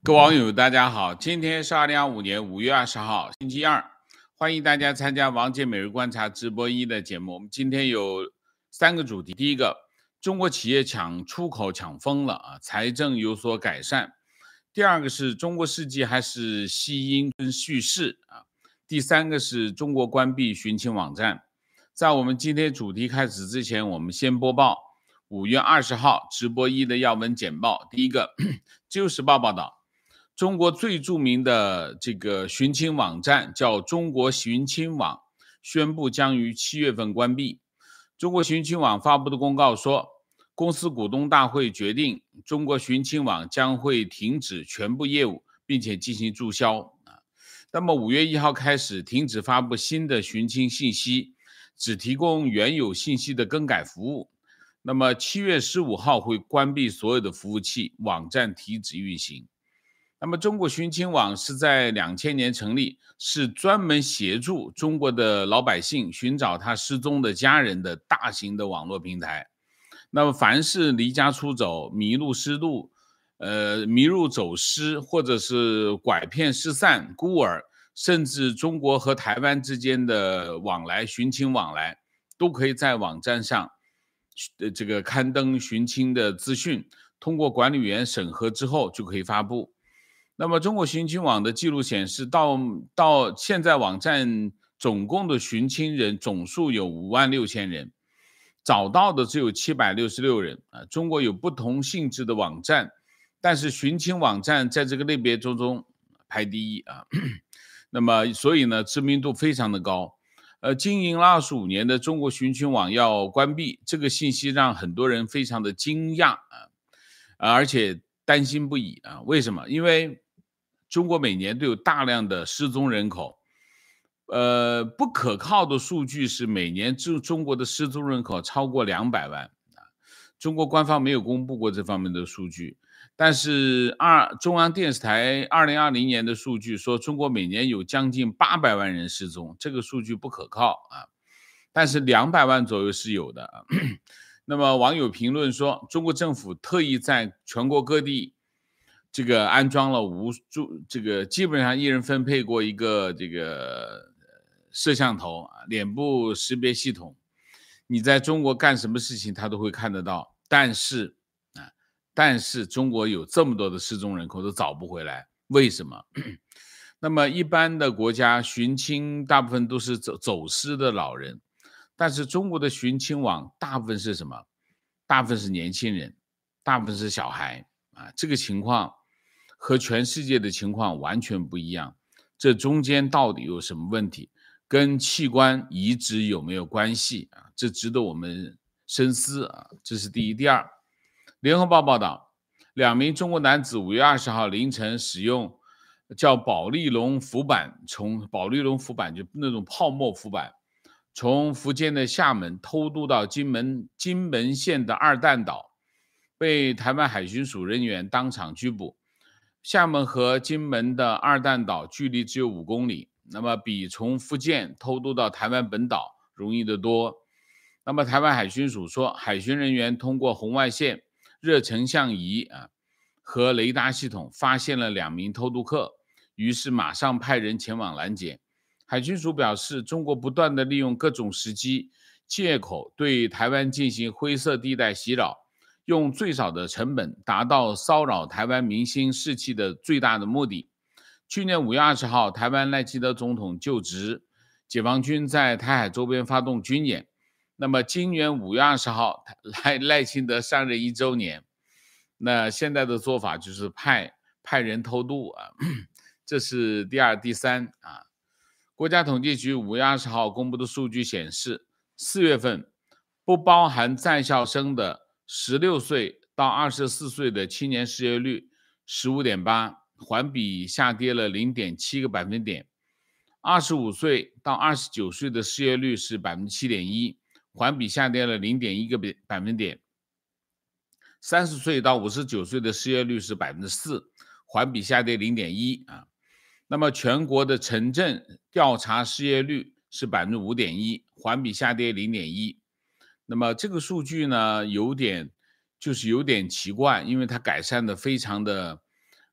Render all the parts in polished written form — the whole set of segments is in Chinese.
各位网友，大家好，今天是2025年5月20号，星期二，欢迎大家参加王杰每日观察直播1的节目。我们今天有3个主题，第一个，中国企业出口抢疯了财政有所改善；第二个是中国世纪还是西英叙事第三个是中国关闭寻亲网站。在我们今天主题开始之前，我们先播报5月20号直播1的要闻简报。第一个，自由时报报道。中国最著名的这个寻亲网站叫中国寻亲网，宣布将于7月份关闭。中国寻亲网发布的公告说，公司股东大会决定，中国寻亲网将会停止全部业务，并且进行注销。那么5月1号开始停止发布新的寻亲信息，只提供原有信息的更改服务。那么7月15号会关闭所有的服务器，网站停止运行。那么中国寻亲网是在2000年成立，是专门协助中国的老百姓寻找他失踪的家人的大型的网络平台。那么凡是离家出走、迷路失路、迷路走失，或者是拐骗失散、孤儿，甚至中国和台湾之间的往来、寻亲往来，都可以在网站上这个刊登寻亲的资讯，通过管理员审核之后就可以发布。那么中国寻亲网的记录显示，到现在网站总共的寻亲人总数有56000人，找到的只有766人中国有不同性质的网站，但是寻亲网站在这个类别中排第一那么所以呢，知名度非常的高。经营了25年的中国寻亲网要关闭，这个信息让很多人非常的惊讶而且担心不已为什么？因为中国每年都有大量的失踪人口，不可靠的数据是每年中国的失踪人口超过200万中国官方没有公布过这方面的数据，但是中央电视台2020年的数据说，中国每年有将近800万人失踪，这个数据不可靠但是200万左右是有的那么网友评论说，中国政府特意在全国各地这个安装了这个基本上一人分配过一个这个摄像头脸部识别系统，你在中国干什么事情他都会看得到。但是中国有这么多的失踪人口都找不回来，为什么？那么一般的国家寻亲大部分都是走失的老人，但是中国的寻亲网大部分是什么？大部分是年轻人，大部分是小孩这个情况和全世界的情况完全不一样，这中间到底有什么问题？跟器官移植有没有关系这值得我们深思这是第一。第二，联合报报道，2名中国男子5月20号凌晨使用叫保利龙浮板，从保利龙浮板就那种泡沫浮板，从福建的厦门偷渡到金门县的二旦岛，被台湾海巡署人员当场拘捕。厦门和金门的二旦岛距离只有5公里，那么比从福建偷渡到台湾本岛容易得多。那么台湾海巡署说，海巡人员通过红外线、热成像仪和雷达系统发现了2名偷渡客，于是马上派人前往拦截。海巡署表示，中国不断地利用各种时机借口对台湾进行灰色地带袭扰，用最少的成本达到骚扰台湾民心士气的最大的目的。去年5月20号，台湾赖清德总统就职，解放军在台海周边发动军演。那么今年5月20号，赖清德上任1周年，那现在的做法就是派人偷渡这是第二。第三国家统计局5月20号公布的数据显示，4月份不包含在校生的16岁到24岁的青年失业率 15.8%， 环比下跌了 0.7 个百分点。25岁到29岁的失业率是 7.1%， 环比下跌了 0.1 个百分点。30岁到59岁的失业率是 4%， 环比下跌 0.1 那么全国的城镇调查失业率是 5.1%， 环比下跌 0.1。 那么这个数据呢有点奇怪，因为它改善的非常的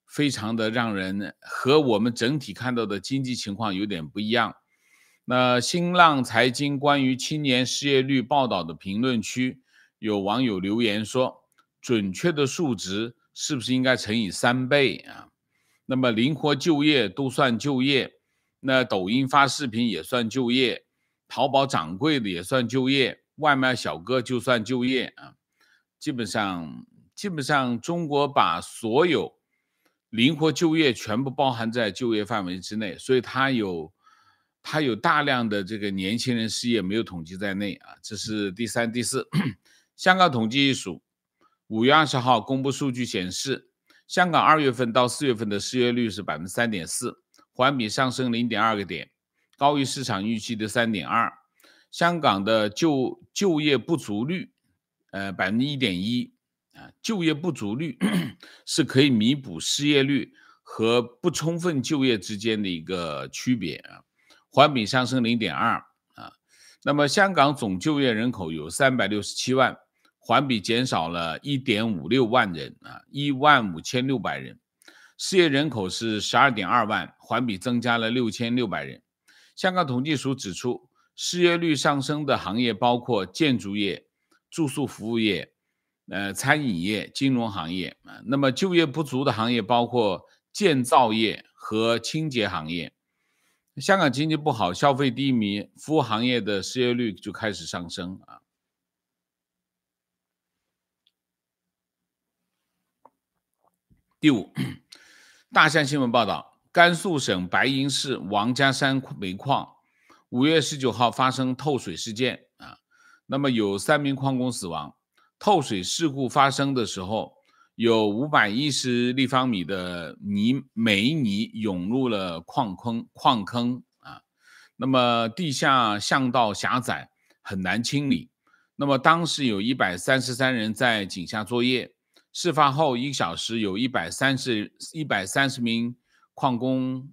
非常的让人和我们整体看到的经济情况有点不一样。那新浪财经关于青年失业率报道的评论区，有网友留言说，准确的数值是不是应该乘以3倍啊？那么灵活就业都算就业，那抖音发视频也算就业，淘宝掌柜的也算就业，外卖小哥就算就业啊。基本上中国把所有灵活就业全部包含在就业范围之内，所以它有大量的这个年轻人失业没有统计在内啊。这是第三、第四。香港统计署5月20号公布数据显示，香港2月份到4月份的失业率是 3.4%， 环比上升 0.2 个点，高于市场预期的 3.2%。香港的就业不足率1.1%，就业不足率是可以弥补失业率和不充分就业之间的一个区别啊，环比上升 0.2%啊。那么香港总就业人口有367万，环比减少了 1.56 万人啊，15600人。失业人口是 12.2 万，环比增加了6600人。香港统计署指出，失业率上升的行业包括建筑业、住宿服务业、餐饮业、金融行业。那么就业不足的行业包括建造业和清洁行业。香港经济不好，消费低迷，服务行业的失业率就开始上升啊。第五，大象新闻报道，甘肃省白银市王家山煤矿5月19号发生透水事件啊，那么有3名矿工死亡。透水事故发生的时候，有510立方米的煤泥涌入了矿坑啊，那么地下巷道狭窄，很难清理。那么当时有133人在井下作业。事发后1小时，有130名矿工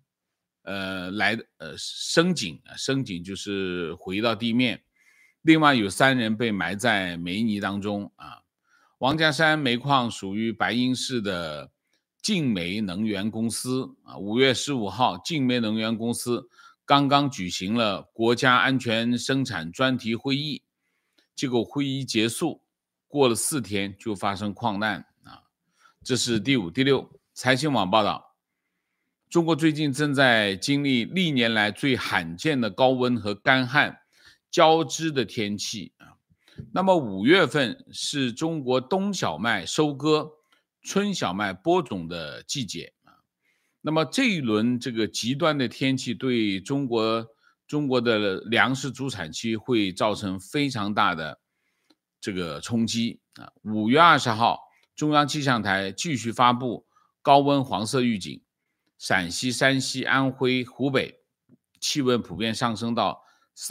升井就是回到地面。另外有3人被埋在煤泥当中啊。王家山煤矿属于白银市的晋煤能源公司啊。5月15号，晋煤能源公司刚刚举行了国家安全生产专题会议，结果会议结束，过了4天就发生矿难啊。这是第五。第六，财新网报道，中国最近正在经历历年来最罕见的高温和干旱交织的天气啊。那么5月份是中国冬小麦收割、春小麦播种的季节啊。那么这一轮这个极端的天气对中国的粮食主产期会造成非常大的这个冲击啊。5月20号，中央气象台继续发布高温黄色预警，陕西、山西、安徽、湖北气温普遍上升到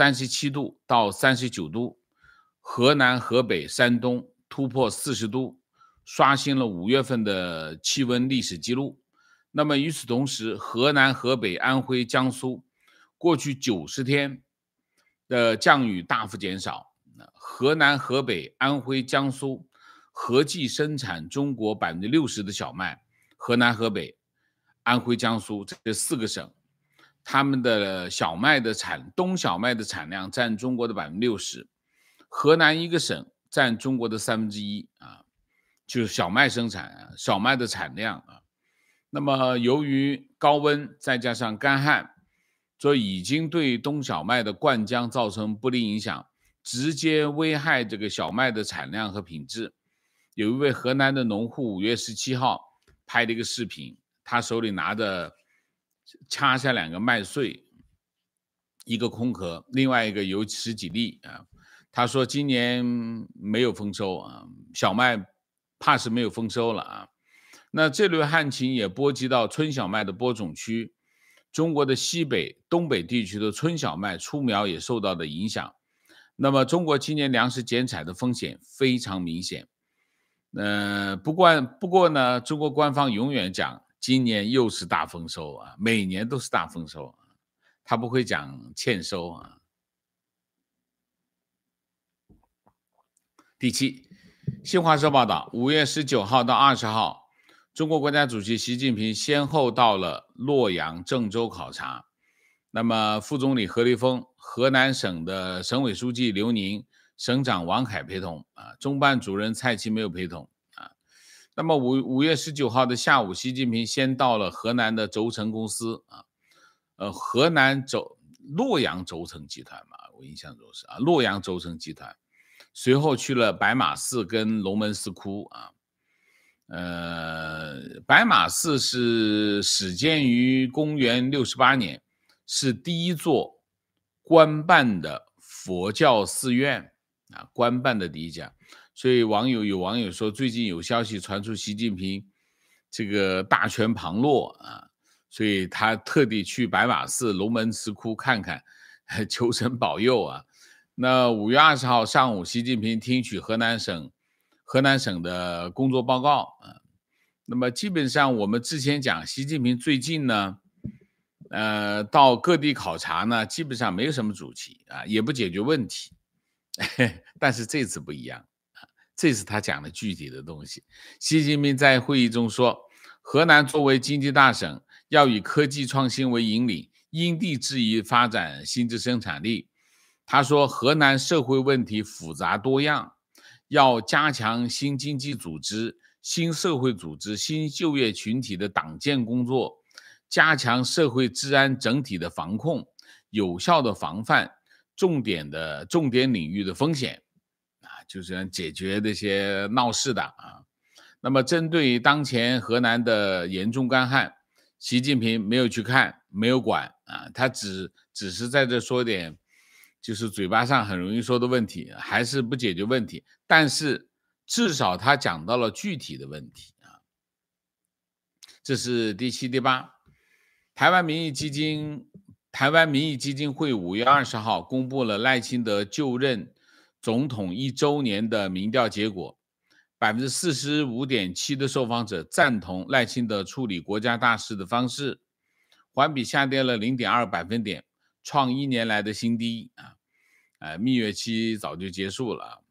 37度到39度，河南、河北、山东突破40度，刷新了5月份的气温历史记录。那么与此同时，河南、河北、安徽、江苏过去90天的降雨大幅减少。河南、河北、安徽、江苏合计生产中国 60% 的小麦。河南、河北、安徽、江苏这4个省，他们的冬小麦的产量占中国的 60%， 河南1个省占中国的1/3啊，就是小麦生产小麦的产量啊。那么由于高温再加上干旱，所以已经对冬小麦的灌浆造成不利影响，直接危害这个小麦的产量和品质。有一位河南的农户5月17号拍了一个视频，他手里拿着掐下2个麦穗，一个空壳，另外一个有10几粒啊。他说今年没有丰收啊，小麦怕是没有丰收了啊。那这轮旱情也波及到春小麦的播种区，中国的西北、东北地区的春小麦出苗也受到的影响。那么中国今年粮食减产的风险非常明显。不过呢，中国官方永远讲今年又是大丰收啊，每年都是大丰收，他不会讲欠收啊。第七，新华社报道，5月19号到20号， 中国国家主席习近平先后到了洛阳、郑州考察。那么，副总理何立峰、河南省的省委书记刘宁、省长王凯陪同中办主任蔡奇没有陪同那么5月19号的下午，习近平先到了河南的轴承公司河南洛阳轴承集团嘛，我印象中是洛阳轴承集团。随后去了白马寺跟龙门寺窟白马寺是始建于公元68年，是第一座官办的佛教寺院官办的第一家。所以有网友说，最近有消息传出习近平这个大权旁落所以他特地去白马寺、龙门寺窟看看，求神保佑那5月20号上午，习近平听取河南省的工作报告那么基本上我们之前讲，习近平最近呢，到各地考察呢，基本上没有什么主题也不解决问题，但是这次不一样这次他讲的具体的东西。习近平在会议中说，河南作为经济大省，要以科技创新为引领，因地制宜发展新质生产力。他说，河南社会问题复杂多样，要加强新经济组织、新社会组织、新就业群体的党建工作，加强社会治安整体的防控，有效的防范重点领域的风险就是解决这些闹事的那么针对当前河南的严重干旱，习近平没有去看，没有管他只是在这说点就是嘴巴上很容易说的问题，还是不解决问题，但是至少他讲到了具体的问题这是第7、第8。台湾民意基金会5月20号公布了赖清德就任总统1周年的民调结果，45.7% 的受访者赞同赖清德处理国家大事的方式，环比下跌了 0.2 百分点，创1年来的新低蜜月期早就结束了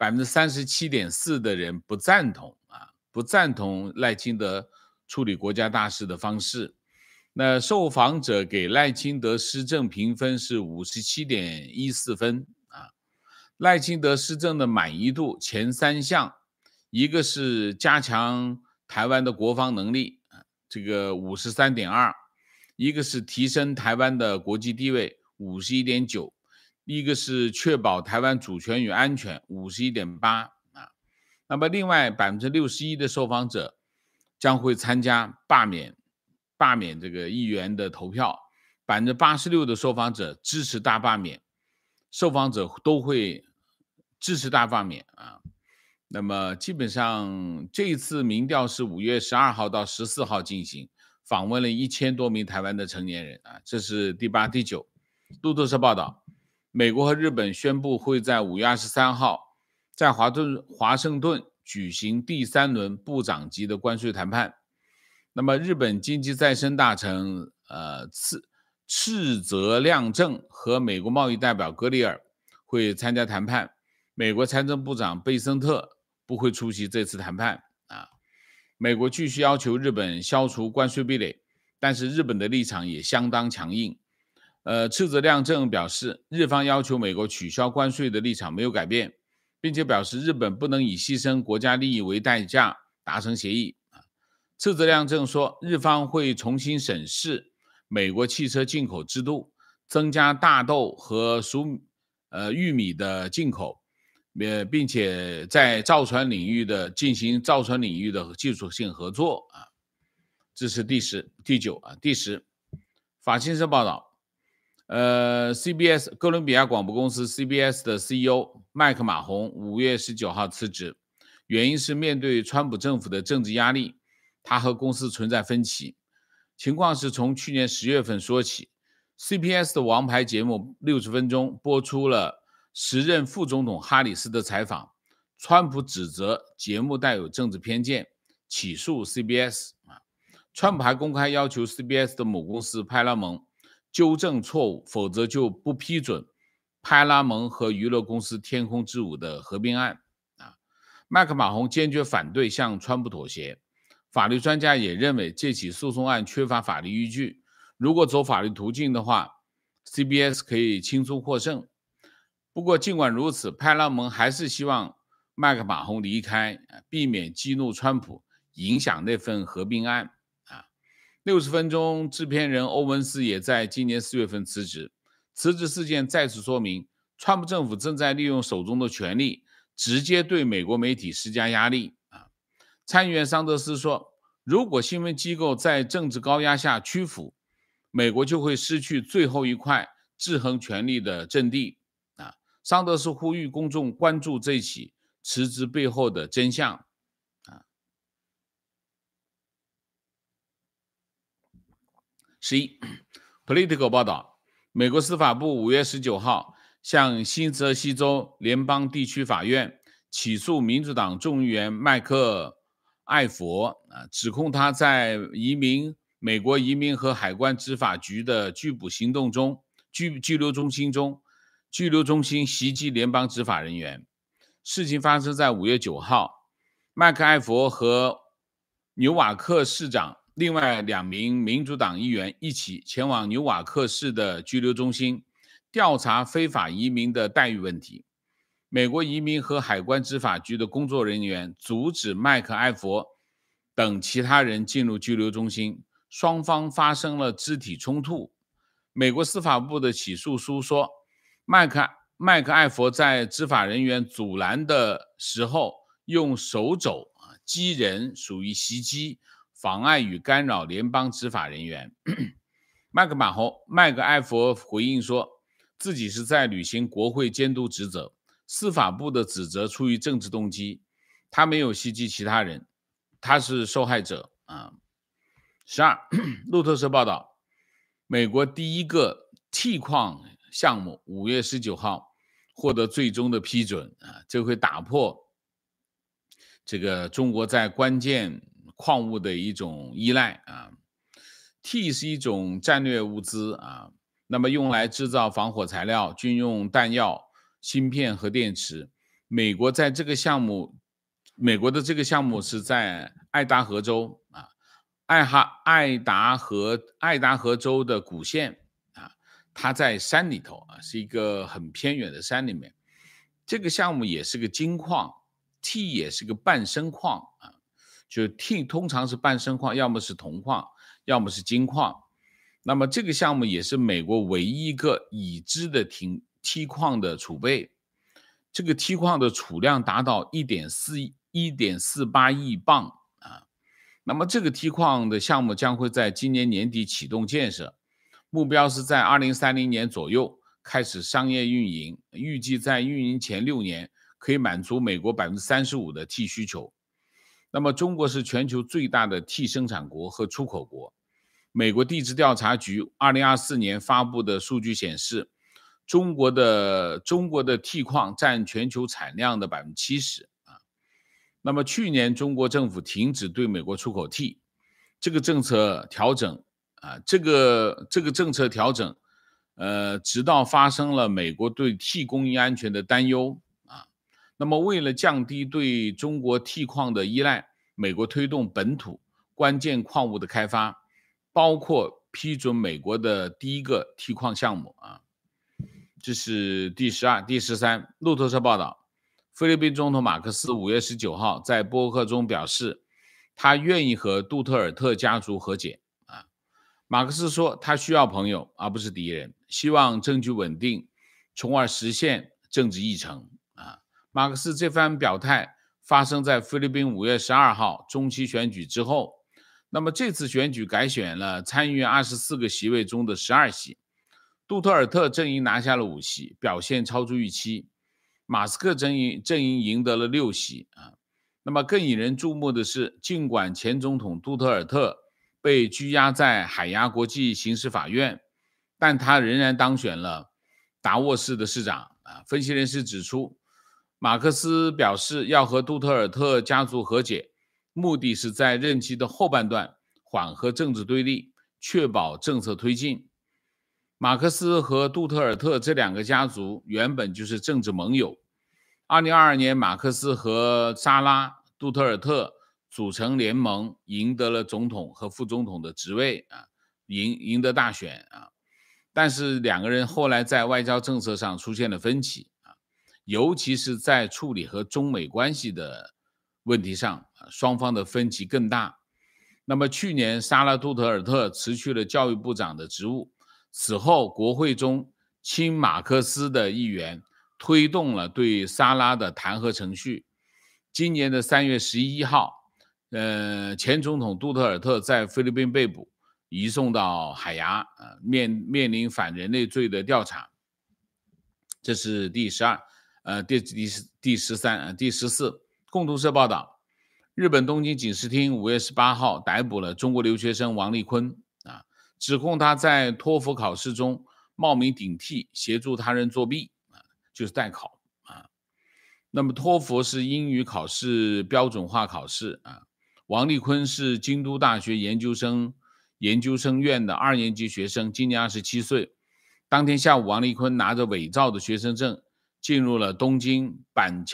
37.4% 的人不赞同赖清德处理国家大事的方式。那受访者给赖清德施政评分是 57.14 分赖清德施政的满意度前3项，一个是加强台湾的国防能力这个 53.2%， 一个是提升台湾的国际地位 51.9%， 一个是确保台湾主权与安全 51.8%那么另外 61% 的受访者将会参加罢免这个议员的投票， 86% 的受访者支持大罢免，受访者都会支持大罢免那么基本上这一次民调是5月12号到14号进行，访问了1000多名台湾的成年人这是第8、第9。路透社报道，美国和日本宣布会在5月23号在华盛顿举行第3轮部长级的关税谈判。那么日本经济再生大臣赤泽亮正和美国贸易代表格里尔会参加谈判，美国财政部长贝森特不会出席这次谈判美国继续要求日本消除关税壁垒，但是日本的立场也相当强硬赤泽亮正表示，日方要求美国取消关税的立场没有改变，并且表示日本不能以牺牲国家利益为代价达成协议赤泽亮正说，日方会重新审视美国汽车进口制度，增加大豆和玉米的进口并且在造船领域进行造船领域的技术性合作这是第9。第10，法新社报道CBS 哥伦比亚广播公司 CBS 的 CEO 麦克马洪5月19号辞职，原因是面对川普政府的政治压力，他和公司存在分歧。情况是从去年10月份说起， CBS 的王牌节目60分钟播出了时任副总统哈里斯的采访，川普指责节目带有政治偏见，起诉 CBS 川普还公开要求 CBS 的母公司派拉蒙纠正错误，否则就不批准派拉蒙和娱乐公司天空之舞的合并案麦克马洪坚决反对向川普妥协， 法律专家也认为这起诉讼案缺乏法律依据，如果走法律途径的话 ，CBS 可以轻松获胜。不过尽管如此，派拉蒙还是希望麦克马洪离开，避免激怒川普，影响那份合并案。60分钟制片人欧文斯也在今年4月份辞职。辞职事件再次说明，川普政府正在利用手中的权力，直接对美国媒体施加压力。参议员桑德斯说，如果新闻机构在政治高压下屈服，美国就会失去最后一块制衡权力的阵地。桑德斯呼吁公众关注这起辞职背后的真相。11 Politico 报道，美国司法部5月19号向新泽西州联邦地区法院起诉民主党众议员麦克艾佛，指控他在美国移民和海关执法局的拘捕行动中，拘留中心袭击联邦执法人员。事情发生在5月9号，麦克艾佛和纽瓦克市长另外2名民主党议员一起前往纽瓦克市的拘留中心，调查非法移民的待遇问题。美国移民和海关执法局的工作人员阻止麦克艾佛等其他人进入拘留中心，双方发生了肢体冲突。美国司法部的起诉书说，麦克艾佛在执法人员阻拦的时候用手肘击人，属于袭击，妨碍与干扰联邦执法人员。麦克艾佛回应说，自己是在履行国会监督职责，司法部的指责出于政治动机，他没有袭击其他人，他是受害者。12路透社报道，美国第一个锑矿项目5月19号获得最终的批准，这会打破这个中国在关键矿物的一种依赖。锑是一种战略物资，那么用来制造防火材料、军用弹药、芯片和电池。美国的这个项目是在爱达荷州，爱达荷州的古县，它在山里头，是一个很偏远的山里面。这个项目也是个金矿，锑也是个半生矿，就锑通常是半生矿，要么是铜矿，要么是金矿。那么这个项目也是美国唯一一个已知的锑矿的储备，这个锑矿的储量达到 1.48 亿磅。那么这个锑矿的项目将会在今年年底启动建设，目标是在2030年左右开始商业运营，预计在运营前6年可以满足美国 35% 的锑需求。那么中国是全球最大的锑生产国和出口国。美国地质调查局2024年发布的数据显示，中国的锑矿占全球产量的 70%。那么去年中国政府停止对美国出口锑，这个政策调整，直到发生了美国对锑供应安全的担忧。那么为了降低对中国锑矿的依赖，美国推动本土关键矿物的开发，包括批准美国的第一个锑矿项目。这是第12、第13。路透社报道，菲律宾总统马克思5月19号在播客中表示，他愿意和杜特尔特家族和解。马克思说，他需要朋友而不是敌人，希望政局稳定，从而实现政治议程。马克思这番表态发生在菲律宾5月12号中期选举之后。那么这次选举改选了参议院24个席位中的12席，杜特尔特阵营拿下了5席，表现超出预期。马斯克阵营赢得了6席。那么更引人注目的是，尽管前总统杜特尔特被拘押在海牙国际刑事法院，但他仍然当选了达沃市的市长。分析人士指出，马克思表示要和杜特尔特家族和解，目的是在任期的后半段缓和政治对立，确保政策推进。马克思和杜特尔特这2个家族原本就是政治盟友。2022年，马克思和扎拉·杜特尔特组成联盟，赢得了总统和副总统的职位啊，赢得大选啊。但是两个人后来在外交政策上出现了分歧啊，尤其是在处理和中美关系的问题上，双方的分歧更大。那么去年萨拉杜特尔特辞去了教育部长的职务，此后国会中亲马克思的议员推动了对萨拉的弹劾程序。今年的3月11号，前总统杜特尔特在菲律宾被捕，移送到海牙，面临反人类罪的调查。这是第13、第14。共同社报道，日本东京警视厅5月18号逮捕了中国留学生王立坤啊，指控他在托福考试中冒名顶替，协助他人作弊啊，就是代考啊。那么托福是英语考试标准化考试啊。王立坤是京都大学研究生院的2年级学生，今年27岁。当天下午，王立坤拿着伪造的学生证进入了东京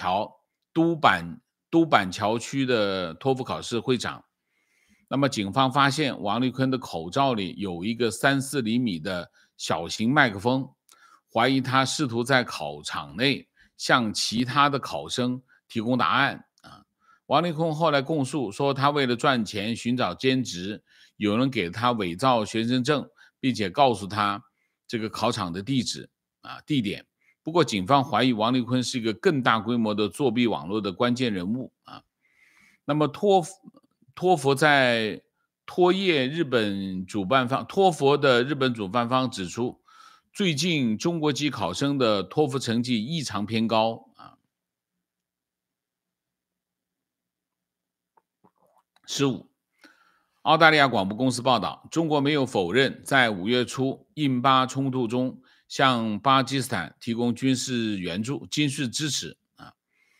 都板桥区的托福考试会场。那么警方发现王立坤的口罩里有一个3-4厘米的小型麦克风，怀疑他试图在考场内向其他的考生提供答案啊。王立坤后来供述说，他为了赚钱寻找兼职，有人给他伪造学生证，并且告诉他这个考场的地点。不过警方怀疑王立坤是一个更大规模的作弊网络的关键人物啊。那么托佛的日本主办方指出，最近中国籍考生的托福成绩异常偏高啊。15，澳大利亚广播公司报道，中国没有否认在5月初印巴冲突中向巴基斯坦提供军事支持啊。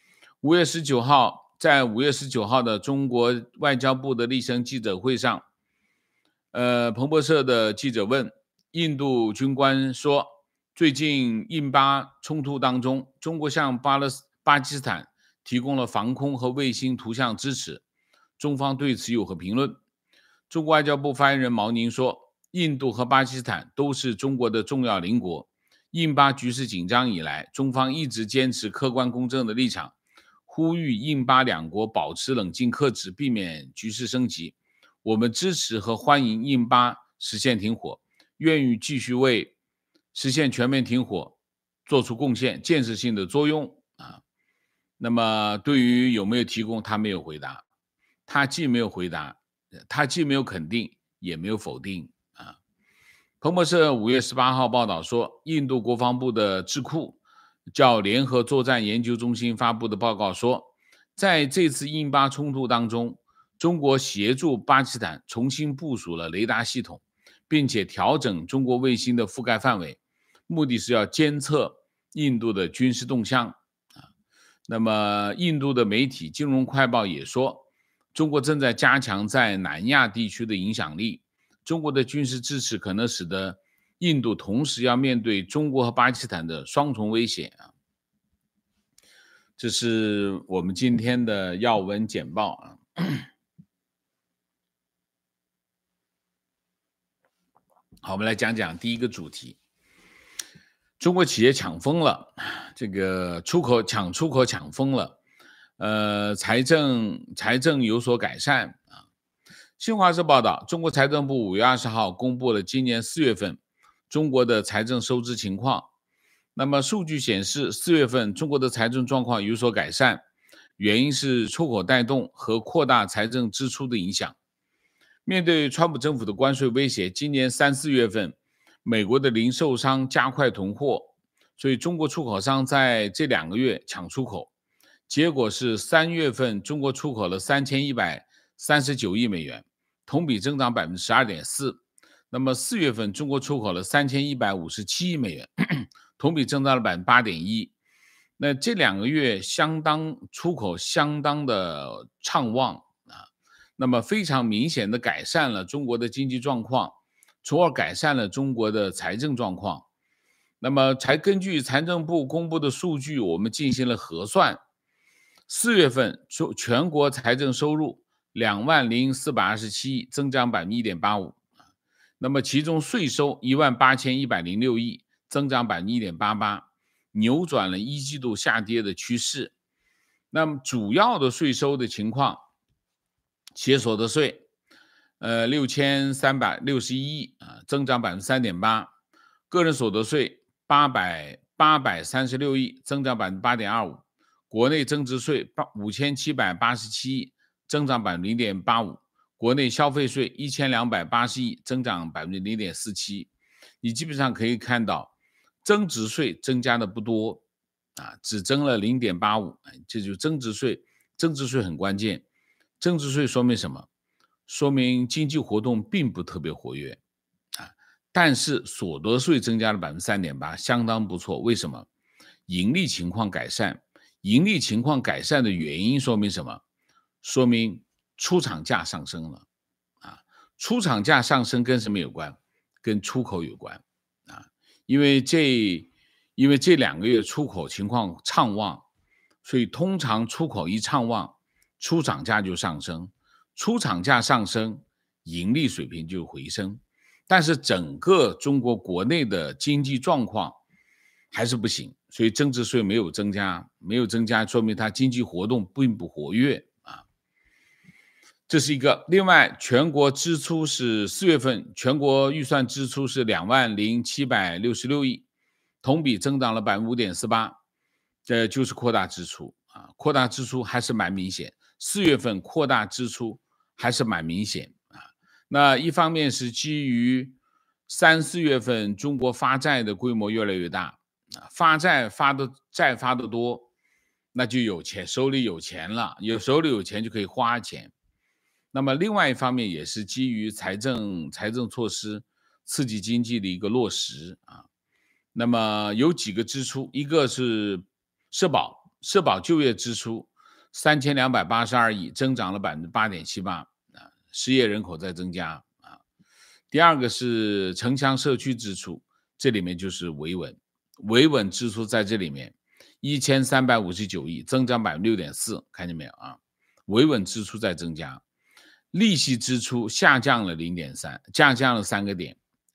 在5月19号的中国外交部的例行记者会上，彭博社的记者问印度军官说，最近印巴冲突当中，中国向巴基斯坦提供了防空和卫星图像支持，中方对此有何评论？中国外交部发言人毛宁说，印度和巴基斯坦都是中国的重要邻国，印巴局势紧张以来，中方一直坚持客观公正的立场，呼吁印巴两国保持冷静克制，避免局势升级。我们支持和欢迎印巴实现停火，愿意继续为实现全面停火做出贡献、建设性的作用啊。那么对于有没有提供，他没有回答，他既没有肯定，也没有否定啊。彭博社5月18号报道说，印度国防部的智库叫联合作战研究中心发布的报告说，在这次印巴冲突当中，中国协助巴基斯坦重新部署了雷达系统，并且调整中国卫星的覆盖范围，目的是要监测印度的军事动向啊。那么印度的媒体《金融快报》也说，中国正在加强在南亚地区的影响力，中国的军事支持可能使得印度同时要面对中国和巴基斯坦的双重威胁啊。这是我们今天的要闻简报啊。好，我们来讲讲第一个主题。中国企业抢疯了，这个出口抢疯了，财政有所改善啊。新华社报道，中国财政部5月20号公布了今年4月份中国的财政收支情况。那么数据显示，4月份中国的财政状况有所改善，原因是出口带动和扩大财政支出的影响。面对川普政府的关税威胁，今年3、4月份美国的零售商加快囤货，所以中国出口商在这2个月抢出口，结果是3月份中国出口了3139亿美元，同比增长 12.4%。那么4月份中国出口了3157亿美元，同比增长了 8.1%。那这2个月出口相当的畅旺啊，那么非常明显的改善了中国的经济状况，从而改善了中国的财政状况。那么才根据财政部公布的数据，我们进行了核算，4月份全国财政收入 20427亿，增长 1.85%。那么其中税收18106亿，增长 1.88%，扭转了一季度下跌的趋势。那么主要的税收的情况，企业所得税6361亿增长 3.8%，个人所得税836亿，增长 8.25%，国内增值税5787亿，增长 0.85%，国内消费税1280亿，增长 0.47%。你基本上可以看到增值税增加的不多只增了 0.85%，这就是增值税。增值税很关键，增值税说明什么？说明经济活动并不特别活跃但是所得税增加了 3.8%， 相当不错。为什么？盈利情况改善。盈利情况改善的原因说明什么？说明出厂价上升了出厂价上升跟什么有关？跟出口有关因为这2个月出口情况畅旺，所以通常出口一畅旺，出厂价就上升，出厂价上升，盈利水平就回升。但是整个中国国内的经济状况还是不行，所以增值税没有增加，说明它经济活动并不活跃这是一个。另外，全国支出是4月份全国预算支出是20766亿，同比增长了 5.48%， 这就是扩大支出扩大支出还是蛮明显，4月份扩大支出还是蛮明显那一方面是基于3、4月份中国发债的规模越来越大发债发的多，那就有钱，手里有钱了，手里有钱就可以花钱。那么另外一方面也是基于财政措施刺激经济的一个落实那么有几个支出，一个是社保就业支出3282亿，增长了 8.78%失业人口在增加第二个是城乡社区支出，这里面就是维稳支出在这里面1359亿，增长 6.4%， 看见没有维稳支出在增加。利息支出下降了 0.3%， 下降了3个点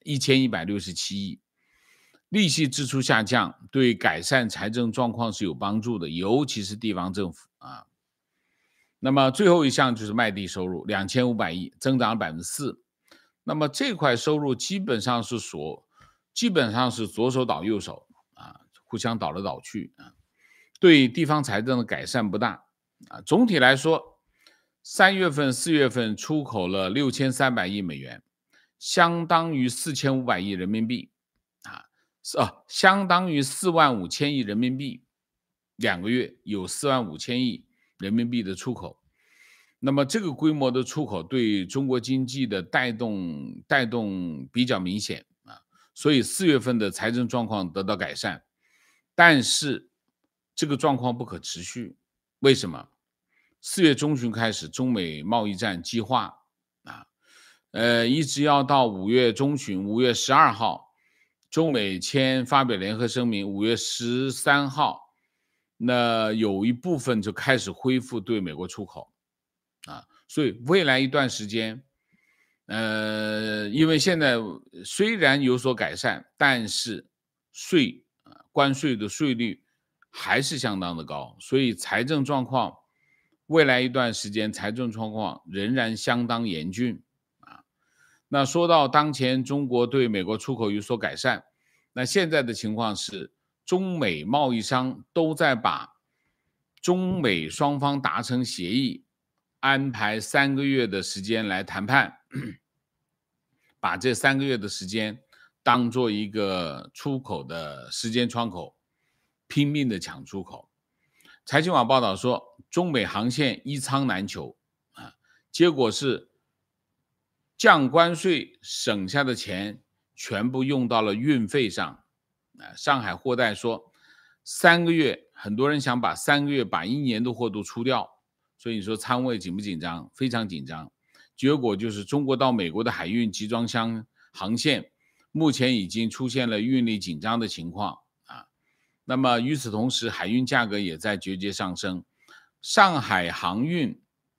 ，1167亿。利息支出下降对改善财政状况是有帮助的，尤其是地方政府那么最后一项就是卖地收入2500亿，增长了 4%。那么这块收入基本上是左手倒右手互相倒来倒去对地方财政的改善不大总体来说，3月份、4月份出口了6300亿美元，相当于4500亿人民币相当于45000亿人民币，2个月有45000亿人民币的出口。那么这个规模的出口对中国经济的带动比较明显所以4月份的财政状况得到改善，但是这个状况不可持续。为什么？4月中旬开始中美贸易战激化一直要到5月中旬，5月12号中美发表联合声明，5月13号那有一部分就开始恢复对美国出口所以未来一段时间因为现在虽然有所改善，但是关税的税率还是相当的高，所以财政状况未来一段时间财政状况仍然相当严峻那说到当前中国对美国出口有所改善，那现在的情况是中美贸易商都在把中美双方达成协议，安排3个月的时间来谈判，把这3个月的时间当做一个出口的时间窗口，拼命的抢出口。财经网报道说，中美航线一舱难求结果是降关税省下的钱全部用到了运费上上海货代说3个月，很多人想把3个月把1年的货都出掉，所以你说仓位紧不紧张？非常紧张。结果就是中国到美国的海运集装箱航线目前已经出现了运力紧张的情况那么与此同时，海运价格也在节节上升。上海航运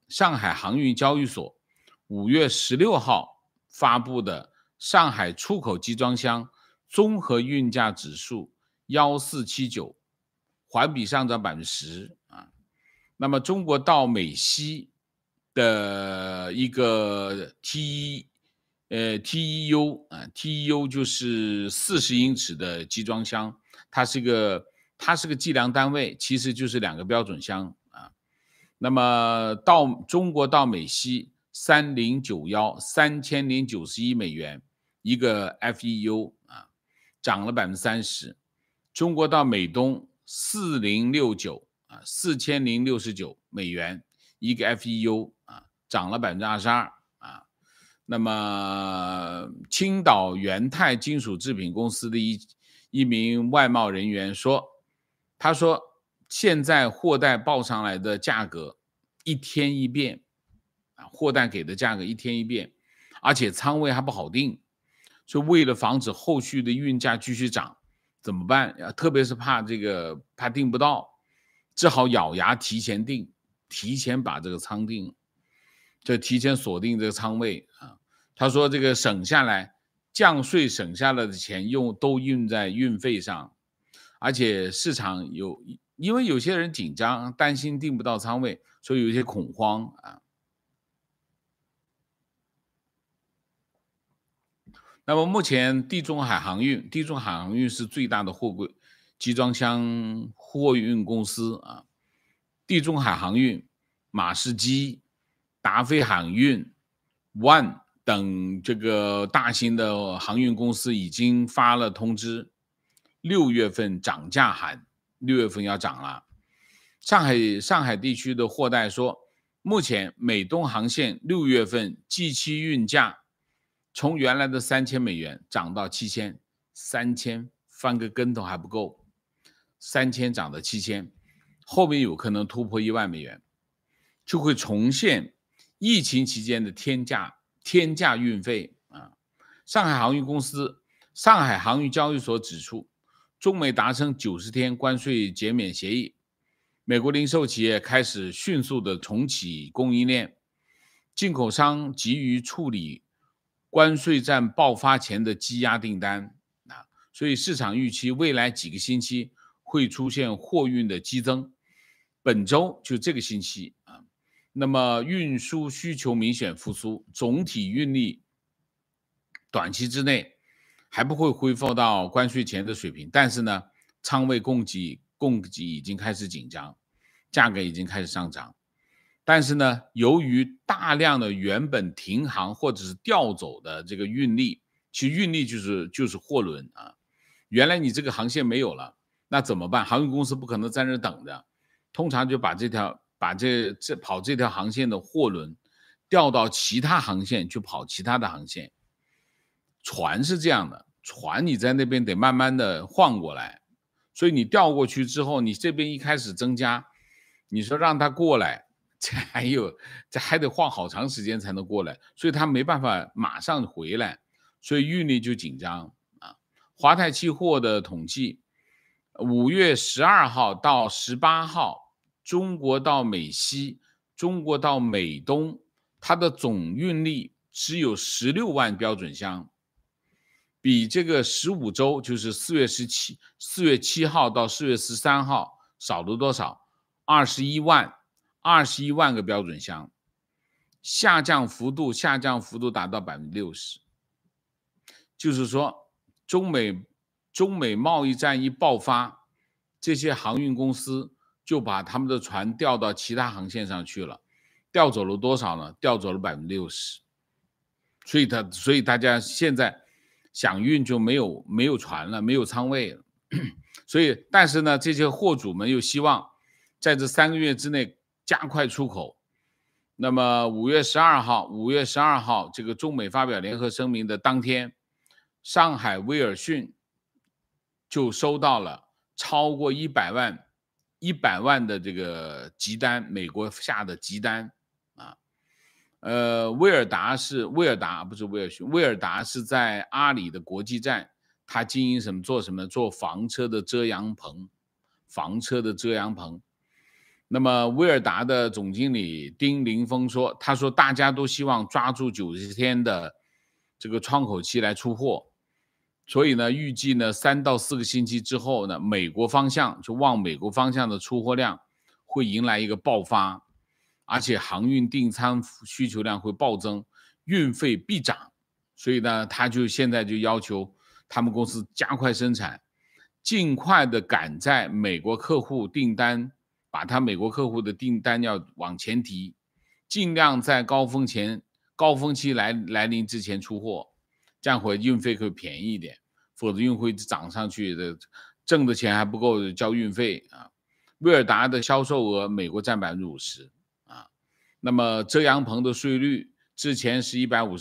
上海航运交易所5月16号发布的上海出口集装箱综合运价指数1479，环比上涨10%啊。那么中国到美西的一个 TEU 啊 ，TEU 就是40英尺的集装箱，它是个计量单位，其实就是2个标准箱啊。那么中国到美西3091，3091美元一个 FEU 啊，涨了30%。中国到美东4069啊，4069美元一个 FEU 啊，涨了22%啊。那么青岛元泰金属制品公司的一名外贸人员说，他说现在货代报上来的价格一天一变啊，货代给的价格一天一变，而且仓位还不好定，所以为了防止后续的运价继续涨，怎么办？特别是怕定不到，只好咬牙提前定，提前把这个仓定，就提前锁定这个仓位啊。他说这个省下来降税省下来的钱都用在运费上，而且市场因为有些人紧张，担心订不到仓位，所以有一些恐慌啊。那么目前地中海航运是最大的货柜集装箱货运公司啊。地中海航运、马士基、达飞航运、One 等这个大型的航运公司已经发了通知，6月份涨价函，6月份要涨了。上海地区的货代说，目前美东航线6月份计期运价从原来的3000美元涨到7000，3000翻个跟头还不够，3000涨到7000，后面有可能突破1万美元，就会重现疫情期间的天价运费啊。上海航运交易所指出，中美达成90天关税减免协议，美国零售企业开始迅速的重启供应链，进口商急于处理关税战爆发前的积压订单啊，所以市场预期未来几个星期会出现货运的激增。本周就这个星期啊，那么运输需求明显复苏，总体运力短期之内还不会恢复到关税前的水平，但是呢，仓位供给已经开始紧张，价格已经开始上涨。但是呢，由于大量的原本停航或者是调走的这个运力，其实运力就是货轮啊，原来你这个航线没有了，那怎么办？航运公司不可能在那等着，通常就把跑这条航线的货轮调到其他航线去跑其他的航线。船是这样的，船你在那边得慢慢的换过来，所以你调过去之后，你这边一开始增加，你说让他过来，这还得晃好长时间才能过来，所以他没办法马上回来，所以运力就紧张啊。华泰期货的统计，5月12号到18号，中国到美西、中国到美东，它的总运力只有16万标准箱，比这个15周，就是4月7号到4月13号少了多少？21万个标准箱，下降幅度达到60%。就是说，中美贸易战一爆发，这些航运公司就把他们的船调到其他航线上去了，调走了多少呢？调走了60%。所以大家现在想运就没有船了，没有仓位了。所以，但是呢，这些货主们又希望在这3个月之内加快出口。那么5月12号，这个中美发表联合声明的当天，上海威尔逊就收到了超过100万的这个急单，美国下的急单啊。威尔达是在阿里的国际站，他经营做房车的遮阳棚， 那么威尔达的总经理丁凌峰说，他说大家都希望抓住90天的这个窗口期来出货，所以呢，预计呢3到4个星期之后呢，美国方向的出货量会迎来一个爆发，而且航运订餐需求量会暴增，运费必涨，所以呢，他就现在就要求他们公司加快生产，尽快的赶在美国客户订单，把他美国客户的订单要往前提，尽量在高峰期来临之前出货，这样会运费会便宜一点，否则运费涨上去的，挣的钱还不够交运费啊。威尔达的销售额美国占50%啊，那么遮阳棚的税率之前是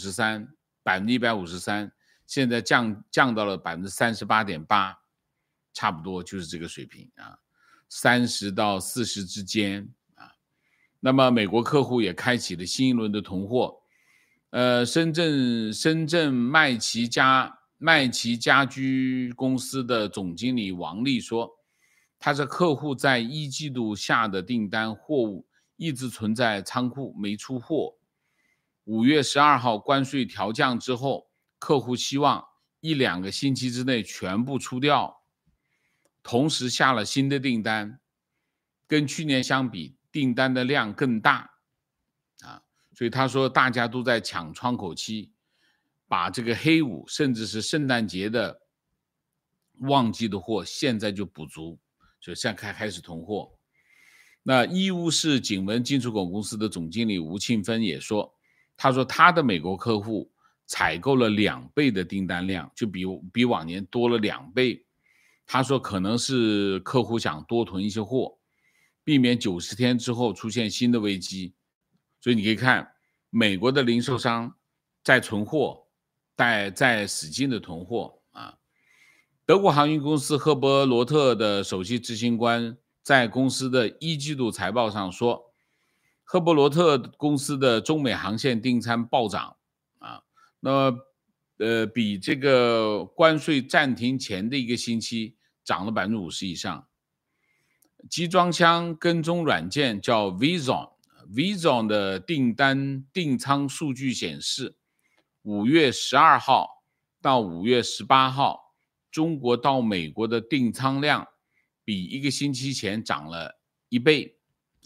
153%，现在降到了38.8%，差不多就是这个水平啊，30到40之间啊。那么美国客户也开启了新一轮的囤货。深圳麦奇家居公司的总经理王丽说，他的客户在1季度下的订单货物一直存在仓库没出货。5月12号关税调降之后，客户希望1-2个星期之内全部出掉，同时下了新的订单，跟去年相比，订单的量更大啊，所以他说大家都在抢窗口期，把这个黑五甚至是圣诞节的旺季的货现在就补足，所以现在开始囤货。那义乌市景文进出口公司的总经理吴庆芬也说，他说他的美国客户采购了2倍的订单量，就比往年多了2倍。他说可能是客户想多囤一些货，避免90天之后出现新的危机。所以你可以看美国的零售商在存货，在使劲的囤货啊。德国航运公司赫伯罗特的首席执行官在公司的1季度财报上说，赫伯罗特公司的中美航线订餐暴涨啊，那比这个关税暂停前的1个星期涨了50%以上。集装箱跟踪软件叫 Vizon 的订仓数据显示，5月12号到5月18号，中国到美国的订仓量比1个星期前涨了1倍，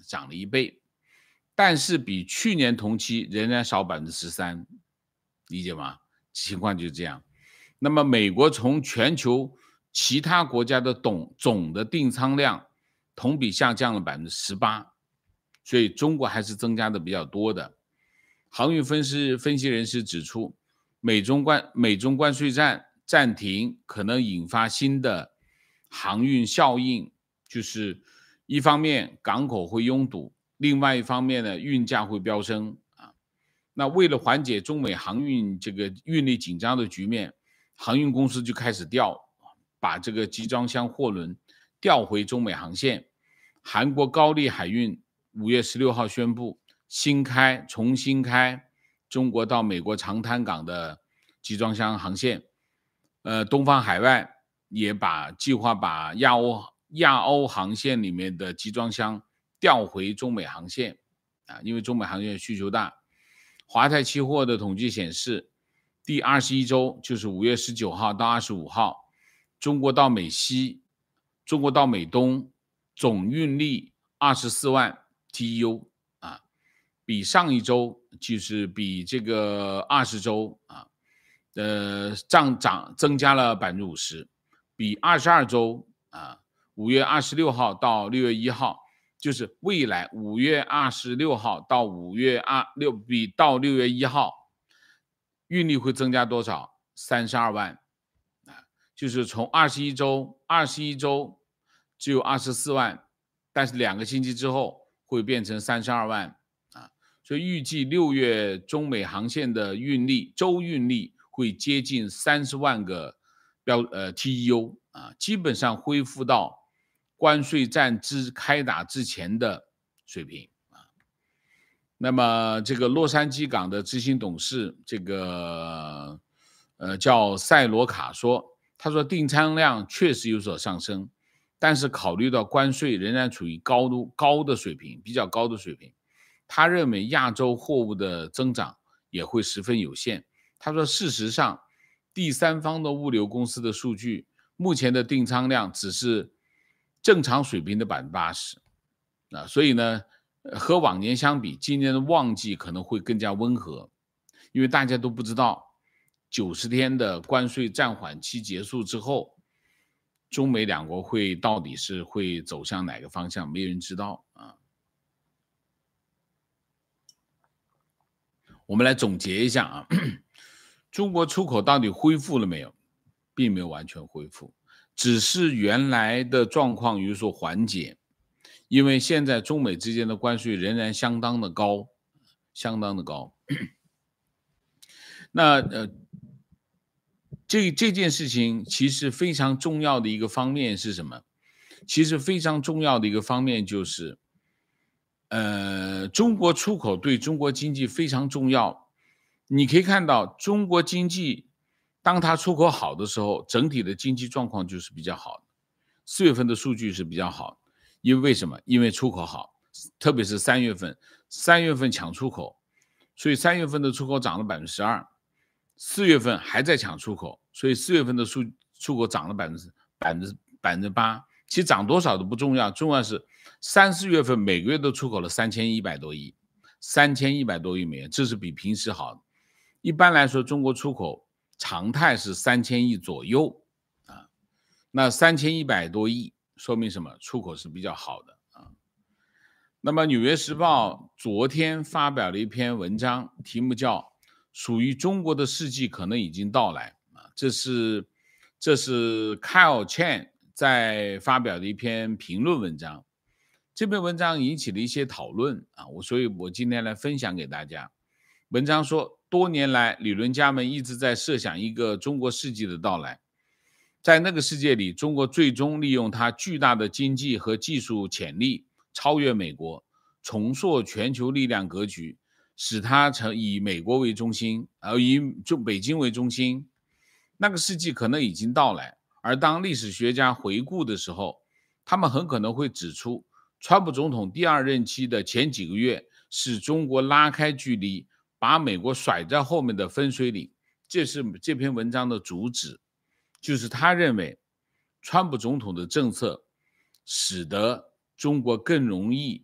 但是比去年同期仍然少13%，理解吗？情况就是这样。那么美国从全球其他国家的总的订仓量同比下降了18%，所以中国还是增加的比较多的。航运分析人士指出，美中关税战暂停可能引发新的航运效应，就是一方面港口会拥堵，另外一方面呢，运价会飙升啊。那为了缓解中美航运这个运力紧张的局面，航运公司就开始把这个集装箱货轮调回中美航线。韩国高丽海运5月16号宣布重新开中国到美国长滩港的集装箱航线。东方海外也计划把亚欧航线里面的集装箱调回中美航线啊，因为中美航线需求大。华泰期货的统计显示，第21周就是5月19号到25号，中国到美东总运力24万 TEU 啊，比上一周就是比这个20周啊，增加了50%，比22周啊，5月26号到6月1号，就是未来5月26号到6月1号，运力会增加多少？32万啊，就是从21周只有24万，但是2个星期之后会变成32万啊，所以预计6月中美航线的周运力会接近30万个TEU 啊，基本上恢复到关税战开打之前的水平啊。那么这个洛杉矶港的执行董事这个叫塞罗卡说，他说订餐量确实有所上升， 但是考虑到关税仍然处于高的水平，比较高的水平，他认为亚洲货物的增长也会十分有限。他说，事实上，第三方的物流公司的数据，目前的订仓量只是正常水平的80%，所以呢，和往年相比，今年的旺季可能会更加温和，因为大家都不知道90天的关税暂缓期结束之后，中美两国到底是会走向哪个方向，没人知道啊。我们来总结一下啊，中国出口到底恢复了没有？并没有完全恢复，只是原来的状况有所缓解，因为现在中美之间的关税仍然相当的高，相当的高。那这件事情其实非常重要的一个方面是什么？其实非常重要的一个方面就是，中国出口对中国经济非常重要。你可以看到，中国经济当它出口好的时候，整体的经济状况就是比较好的。4月份的数据是比较好，为什么？因为出口好，特别是3月份，3月份抢出口，所以3月份的出口涨了12%。4月份还在抢出口，所以4月份的出口涨了8%。其实涨多少都不重要，重要是3、4月份每个月都出口了3100多亿，3100多亿美元，这是比平时好的。一般来说，中国出口常态是3000亿左右啊，那3100多亿说明什么？出口是比较好的啊。那么《纽约时报》昨天发表了一篇文章，题目叫属于中国的世纪可能已经到来啊，这是 Kyle Chen 在发表的一篇评论文章。这篇文章引起了一些讨论啊，所以我今天来分享给大家。文章说，多年来理论家们一直在设想一个中国世纪的到来，在那个世界里，中国最终利用它巨大的经济和技术潜力，超越美国，重塑全球力量格局，使它以美国为中心，以北京为中心。那个世纪可能已经到来，而当历史学家回顾的时候，他们很可能会指出，川普总统第2任期的前几个月是中国拉开距离，把美国甩在后面的分水岭。这是这篇文章的主旨，就是他认为川普总统的政策使得中国更容易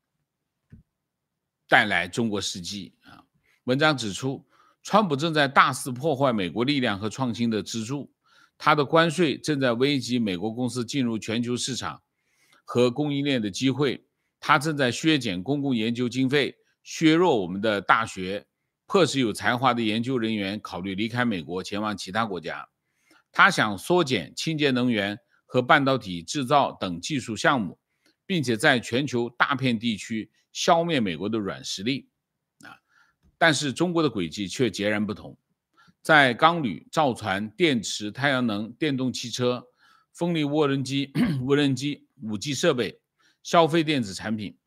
带来中国世纪啊。文章指出，川普正在大肆破坏美国力量和创新的支柱，他的关税正在危及美国公司进入全球市场和供应链的机会，他正在削减公共研究经费，削弱我们的大学，迫使有才华的研究人员考虑离开美国前往其他国家。他想缩减清洁能源和半导体制造等技术项目，并且在全球大片地区消灭美国的软实力。但是中国的轨迹却截然不同，在钢铝、造船、电池、太阳能、电动汽车、风力无人机、5G 设备、消费电子产品、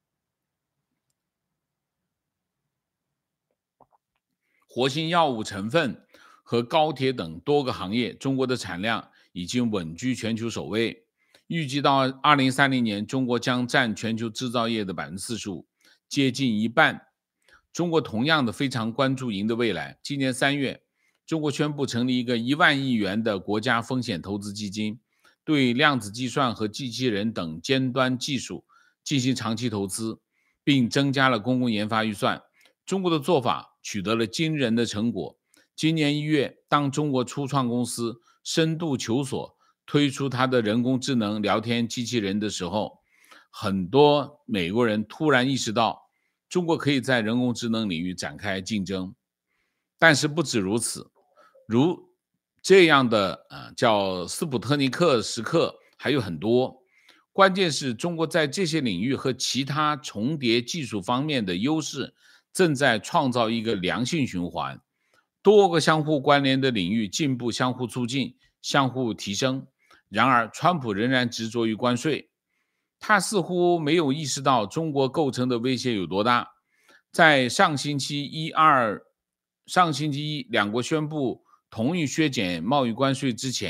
活性药物成分和高铁等多个行业，中国的产量已经稳居全球首位。预计到2030年，中国将占全球制造业的45%，接近一半。中国同样的非常关注赢的未来。今年3月，中国宣布成立一个1万亿元的国家风险投资基金，对量子计算和机器人等尖端技术进行长期投资，并增加了公共研发预算。中国的做法取得了惊人的成果。今年1月，当中国初创公司深度求索推出它的人工智能聊天机器人的时候，很多美国人突然意识到，中国可以在人工智能领域展开竞争。但是不止如此，如这样的叫斯普特尼克时刻还有很多。关键是中国在这些领域和其他重叠技术方面的优势正在创造一个良性循环，多个相互关联的领域进步相互促进，相互提升。然而川普仍然执着于关税，他似乎没有意识到中国构成的威胁有多大。在上星期一两国宣布同意削减贸易关税之前，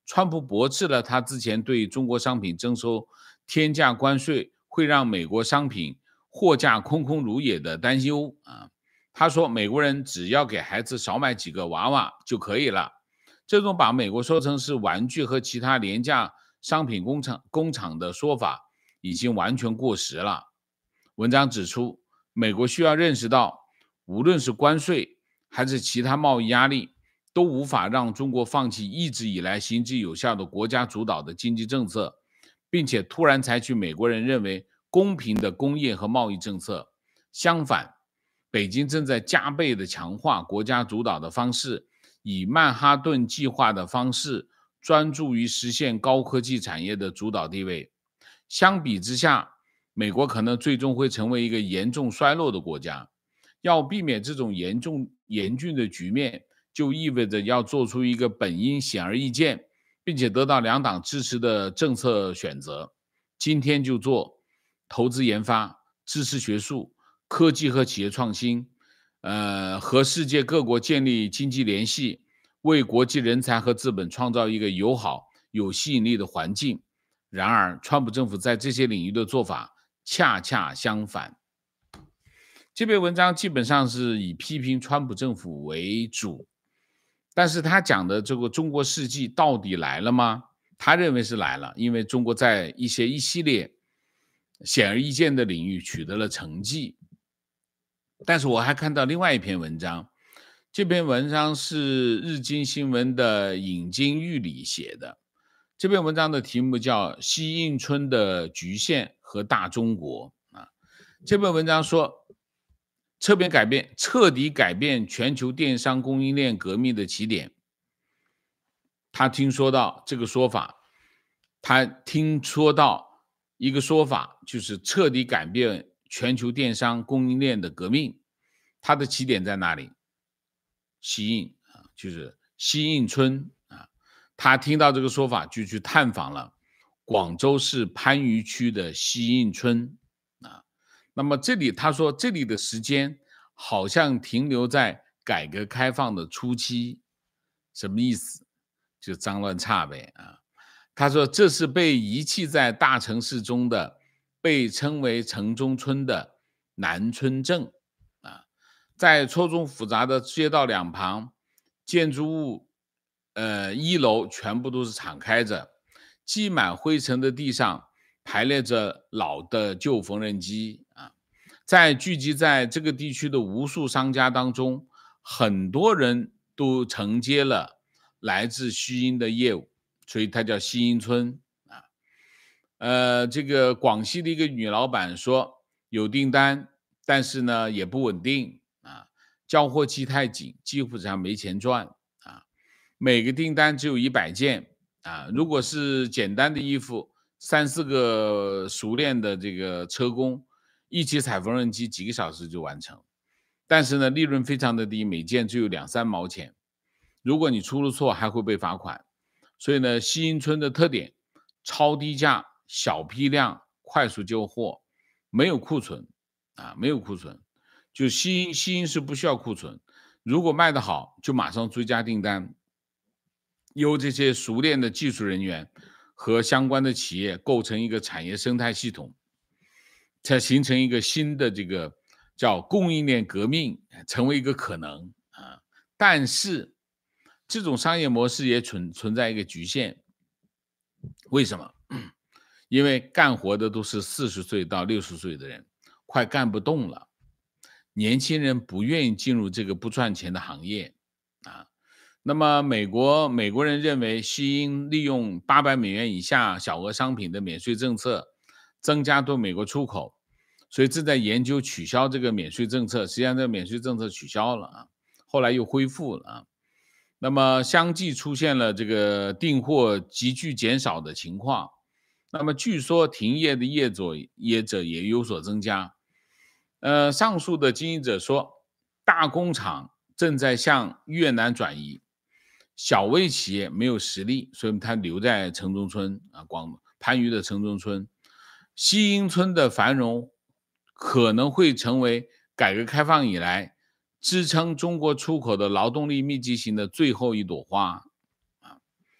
川普驳斥了他之前对中国商品征收天价关税会让美国商品货架空空如也的担忧啊。他说美国人只要给孩子少买几个娃娃就可以了。这种把美国说成是玩具和其他廉价商品工厂的说法已经完全过时了。文章指出，美国需要认识到，无论是关税还是其他贸易压力，都无法让中国放弃一直以来行之有效的国家主导的经济政策，并且突然采取美国人认为公平的工业和贸易政策。相反，北京正在加倍的强化国家主导的方式，以曼哈顿计划的方式专注于实现高科技产业的主导地位。相比之下，美国可能最终会成为一个严重衰落的国家。要避免这种严峻的局面，就意味着要做出一个本应显而易见，并且得到两党支持的政策选择。今天就做，投资研发，支持学术、科技和企业创新，和世界各国建立经济联系，为国际人才和资本创造一个友好、有吸引力的环境。然而，川普政府在这些领域的做法恰恰相反。这篇文章基本上是以批评川普政府为主，但是他讲的这个中国世纪到底来了吗？他认为是来了，因为中国在一系列显而易见的领域取得了成绩。但是我还看到另外一篇文章，这篇文章是日经新闻的引经玉理写的。这篇文章的题目叫《西应春的局限和大中国》啊。这篇文章说，彻底改变全球电商供应链革命的起点。他听说到这个说法，他听说到一个说法，就是彻底改变全球电商供应链的革命。它的起点在哪里？西应啊，就是西应春啊。他听到这个说法，就去探访了广州市番禺区的西应春啊。那么他说这里的时间好像停留在改革开放的初期，什么意思？就脏乱差呗啊。他说这是被遗弃在大城市中的，被称为城中村的南村镇啊，在错综复杂的街道两旁，建筑物一楼全部都是敞开着，积满灰尘的地上排列着老的旧缝纫机啊。聚集在这个地区的无数商家当中，很多人都承接了来自西应的业务，所以它叫西应村啊。这个广西的一个女老板说有订单，但是呢也不稳定啊，交货期太紧，基本上没钱赚啊。每个订单只有100件啊，如果是简单的衣服，3、4个熟练的这个车工一起踩缝纫机几个小时就完成，但是呢利润非常的低，每件只有2、3毛钱，如果你出了错还会被罚款。所以呢，西应村的特点，超低价、小批量、快速交货，没有库存啊，没有库存。就西应是不需要库存，如果卖得好就马上追加订单，由这些熟练的技术人员和相关的企业构成一个产业生态系统，才形成一个新的这个叫供应链革命，成为一个可能啊。但是这种商业模式也存在一个局限，为什么？因为干活的都是40岁到60岁的人，快干不动了，年轻人不愿意进入这个不赚钱的行业啊。那么美国人认为西应利用$800以下小额商品的免税政策，增加对美国出口，所以正在研究取消这个免税政策。实际上这个免税政策取消了啊，后来又恢复了啊。那么相继出现了这个订货急剧减少的情况，那么据说停业的业者也有所增加。上述的经营者说，大工厂正在向越南转移，小微企业没有实力，所以他留在城中村啊，番禺的城中村。西应村的繁荣可能会成为改革开放以来支撑中国出口的劳动力密集型的最后一朵花啊。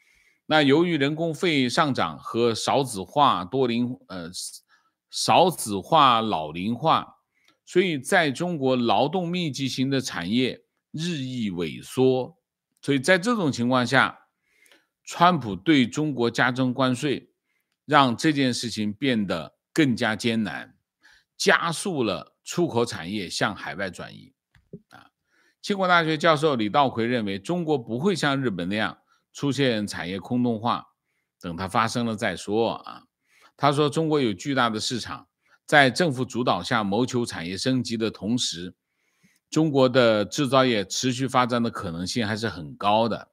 那由于人工费上涨和少子化、少子化、老龄化，所以在中国劳动密集型的产业日益萎缩。所以在这种情况下，川普对中国加征关税，让这件事情变得更加艰难，加速了出口产业向海外转移。清华大学教授李道葵认为，中国不会像日本那样出现产业空洞化，等它发生了再说啊。他说，中国有巨大的市场，在政府主导下谋求产业升级的同时，中国的制造业持续发展的可能性还是很高的。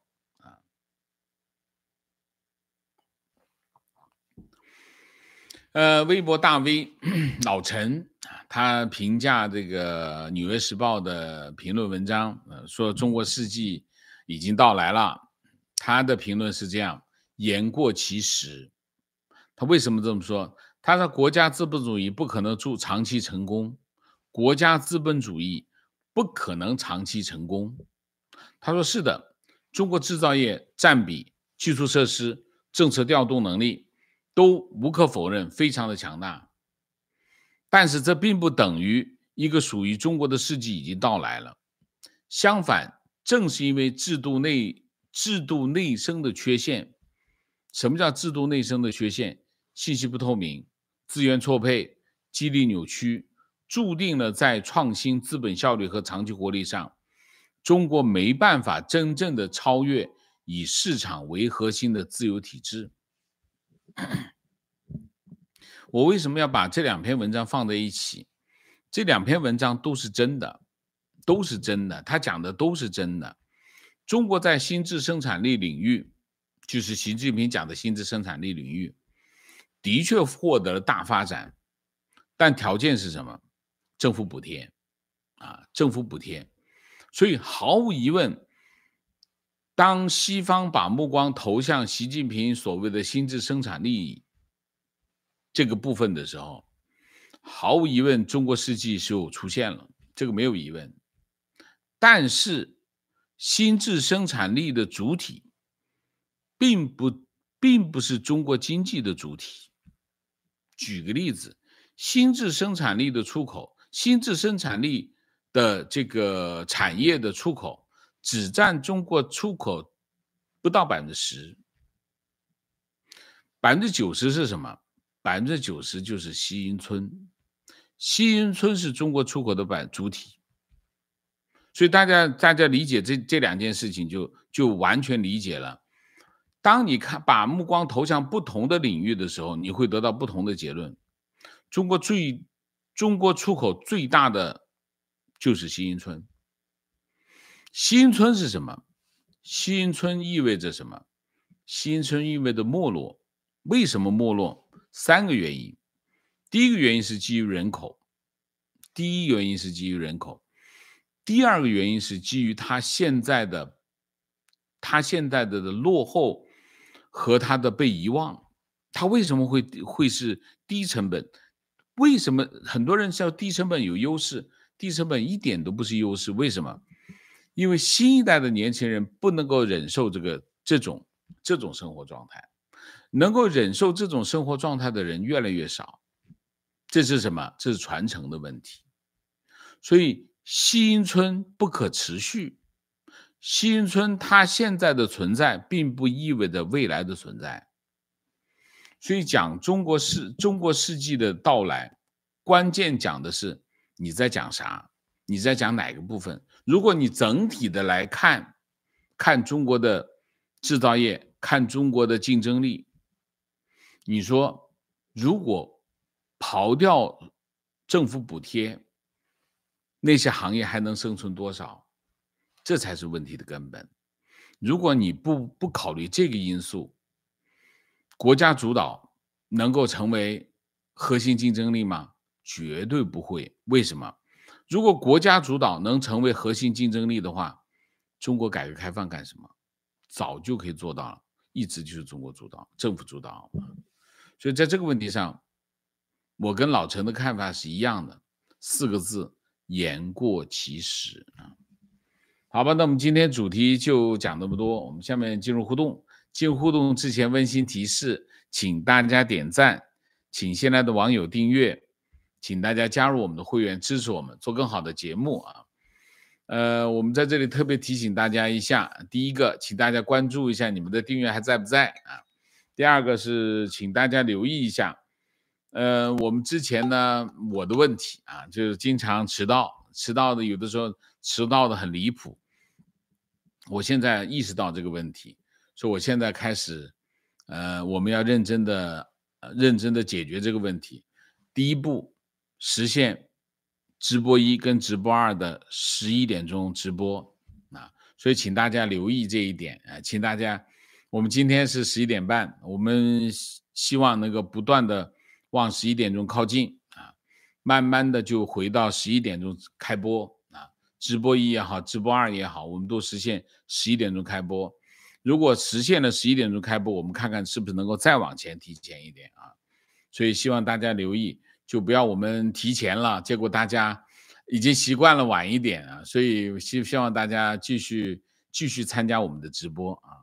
微博大 V 老陈，他评价这个《纽约时报》的评论文章，说中国世纪已经到来了。他的评论是这样：言过其实。他为什么这么说？他说国家资本主义不可能长期成功，国家资本主义不可能长期成功。他说是的，中国制造业占比、基础设施、政策调动能力都无可否认非常的强大，但是这并不等于一个属于中国的世纪已经到来了。相反，正是因为制度内生的缺陷。什么叫制度内生的缺陷？信息不透明，资源错配，激励扭曲，注定了在创新、资本效率和长期活力上，中国没办法真正的超越以市场为核心的自由体制。我为什么要把这两篇文章放在一起？这两篇文章都是真的，都是真的，他讲的都是真的。中国在新质生产力领域，就是习近平讲的新质生产力领域，的确获得了大发展，但条件是什么？政府补贴政府补贴。所以毫无疑问，当西方把目光投向习近平所谓的新质生产力这个部分的时候，毫无疑问中国世纪就出现了，这个没有疑问。但是新质生产力的主体并不是中国经济的主体。举个例子，新质生产力的出口，新质生产力的这个产业的出口只占中国出口不到10%。90%是什么？90%就是西营村。西营村是中国出口的主体。所以大家理解这两件事情就完全理解了。当你把目光投向不同的领域的时候，你会得到不同的结论。中国出口最大的就是西营村。西营村是什么？西营村意味着什么？西营村意味着没落。为什么没落？3个原因。第一个原因是基于人口，第二个原因是基于它现在的落后和它的被遗忘。它为什么会是低成本？为什么很多人说低成本有优势？低成本一点都不是优势。为什么？因为新一代的年轻人不能够忍受这种生活状态，能够忍受这种生活状态的人越来越少。这是什么？这是传承的问题。所以西营村不可持续。西营村它现在的存在并不意味着未来的存在。所以讲中国世纪的到来，关键讲的是你在讲啥，你在讲哪个部分。如果你整体的来看中国的制造业，看中国的竞争力，你说如果刨掉政府补贴，那些行业还能生存多少？这才是问题的根本。如果你不考虑这个因素，国家主导能够成为核心竞争力吗？绝对不会。为什么？如果国家主导能成为核心竞争力的话，中国改革开放干什么？早就可以做到了，一直就是中国主导，政府主导。所以在这个问题上，我跟老陈的看法是一样的，4个字：言过其实。好吧，那我们今天主题就讲这么多，我们下面进入互动。 进互动之前温馨提示，请大家点赞，请现在的网友订阅，请大家加入我们的会员，支持我们做更好的节目啊。我们在这里特别提醒大家一下，第一个，请大家关注一下你们的订阅还在不在啊？第二个是，请大家留意一下，我们之前呢，我的问题啊，就是经常迟到的有的时候迟到的很离谱。我现在意识到这个问题，所以我现在开始，我们要认真的解决这个问题。第一步，实现直播1跟直播2的11点钟直播啊，所以请大家留意这一点啊，请大家，我们今天是11点半，我们希望能够不断的往11点钟靠近啊，慢慢的就回到11点钟开播啊，直播1也好，直播2也好，我们都实现11点钟开播。如果实现了11点钟开播，我们看看是不是能够再往前提前一点啊。所以希望大家留意，就不要我们提前了，结果大家已经习惯了晚一点啊。所以希望大家继续参加我们的直播啊。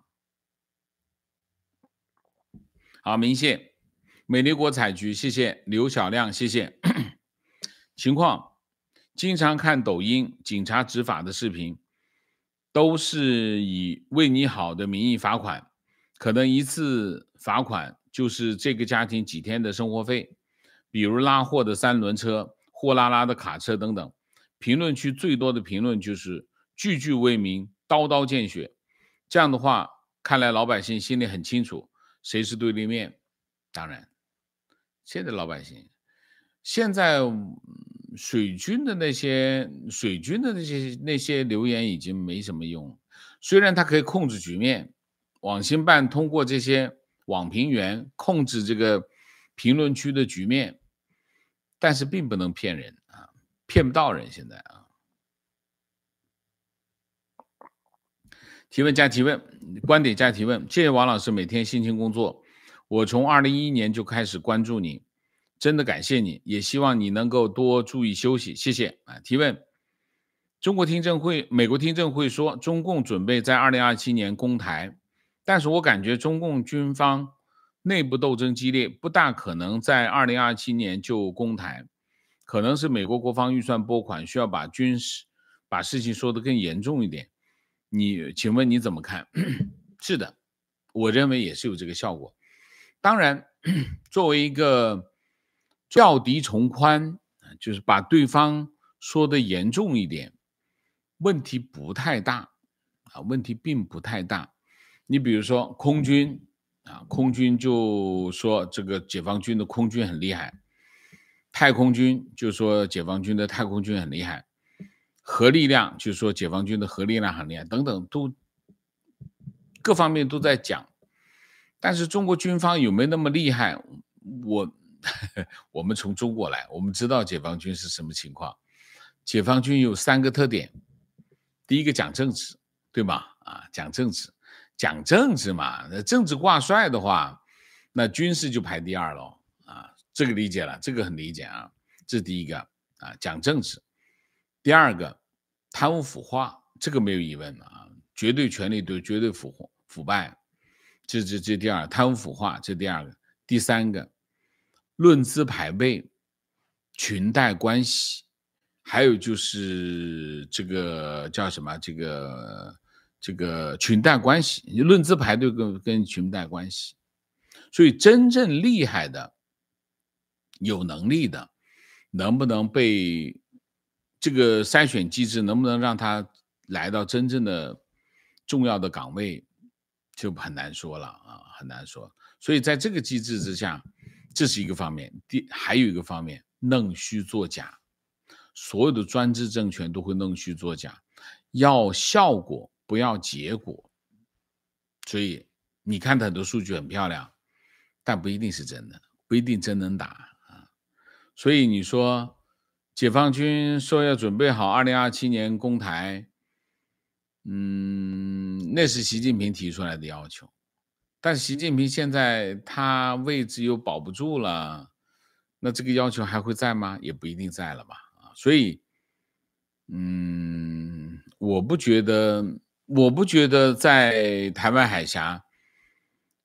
好，明谢美丽国采菊，谢谢刘小亮，谢谢。情况，经常看抖音警察执法的视频，都是以为你好的名义罚款，可能一次罚款就是这个家庭几天的生活费，比如拉货的3轮车、货拉拉的卡车等等。评论区最多的评论就是句句为民，刀刀见血。这样的话，看来老百姓心里很清楚谁是对立面。当然，现在老百姓，现在水军的那些留言已经没什么用，虽然他可以控制局面，网信办通过这些网评员控制这个评论区的局面，但是并不能骗人啊，骗不到人现在啊。提问加提问，观点加提问。谢谢王老师每天辛勤工作，我从2011年就开始关注你，真的感谢你，也希望你能够多注意休息，谢谢啊。提问：美国听证会说中共准备在2027年攻台，但是我感觉中共军方内部斗争激烈，不大可能在2027年就攻台，可能是美国国防预算拨款需要把事情说得更严重一点。请问你怎么看？是的，我认为也是有这个效果。当然，作为一个调敌从宽，就是把对方说得严重一点，问题不太大啊，问题并不太大。你比如说空军啊，空军就说这个解放军的空军很厉害，太空军就说解放军的太空军很厉害，核力量就说解放军的核力量很厉害，等等，都各方面都在讲。但是中国军方有没有那么厉害？我们从中国来，我们知道解放军是什么情况。解放军有3个特点，第一个讲政治，对吧？啊，讲政治嘛，政治挂帅的话，那军事就排第2咯。啊，这个理解了，这个很理解啊，这是第一个啊，讲政治。第2个，贪污腐化，这个没有疑问啊，绝对权力对绝对腐败，这第2，贪污腐化，这第2个。第3个，论资排辈，裙带关系，还有就是这个叫什么？这个裙带关系，论资排辈跟裙带关系。所以真正厉害的、有能力的，能不能被这个筛选机制，能不能让他来到真正的重要的岗位，就很难说了啊，很难说。所以在这个机制之下，这是一个方面。还有一个方面，弄虚作假，所有的专制政权都会弄虚作假，要效果不要结果。所以你看很多数据很漂亮，但不一定是真的，不一定真能打啊。所以你说解放军说要准备好2027年攻台，那是习近平提出来的要求，但是习近平现在他位置又保不住了，那这个要求还会在吗？也不一定在了吧。所以我不觉得在台湾海峡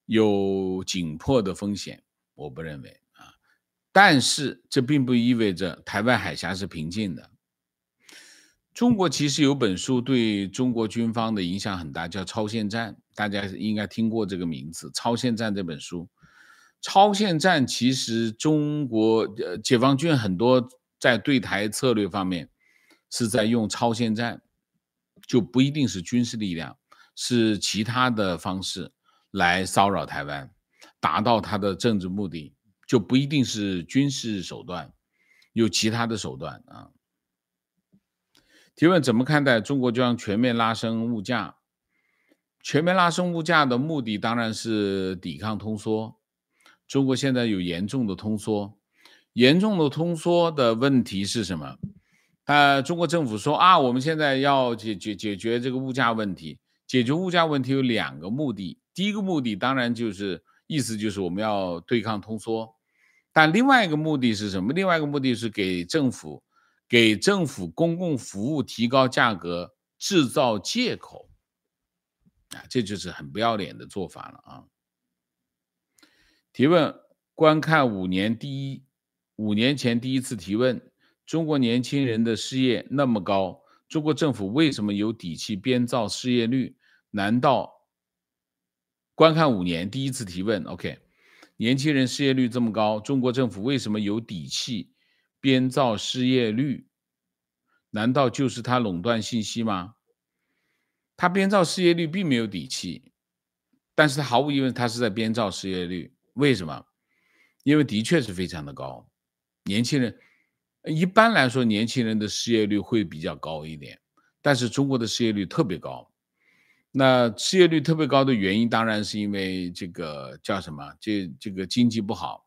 有紧迫的风险，我不认为啊。但是这并不意味着台湾海峡是平静的。中国其实有本书对中国军方的影响很大，叫《超限战》，大家应该听过这个名字。《超限战》这本书，超限战其实中国解放军很多在对台策略方面是在用超限战，就不一定是军事力量，是其他的方式来骚扰台湾，达到他的政治目的，就不一定是军事手段，有其他的手段啊。提问怎么看待中国将全面拉升物价？全面拉升物价的目的当然是抵抗通缩。中国现在有严重的通缩，严重的通缩的问题是什么？中国政府说啊，我们现在要解决这个物价问题。解决物价问题有2个目的，第一个目的当然就是意思就是我们要对抗通缩，但另外一个目的是什么？另外一个目的是给政府公共服务提高价格制造借口啊，这就是很不要脸的做法了啊。提问：观看5年前第一次提问，中国年轻人的失业那么高，中国政府为什么有底气编造失业率？难道观看5年第一次提问 ，OK， 年轻人失业率这么高，中国政府为什么有底气编造失业率？难道就是他垄断信息吗？他编造失业率并没有底气，但是他毫无疑问他是在编造失业率。为什么？因为的确是非常的高。年轻人一般来说年轻人的失业率会比较高一点，但是中国的失业率特别高。那失业率特别高的原因当然是因为这个叫什么？这个经济不好，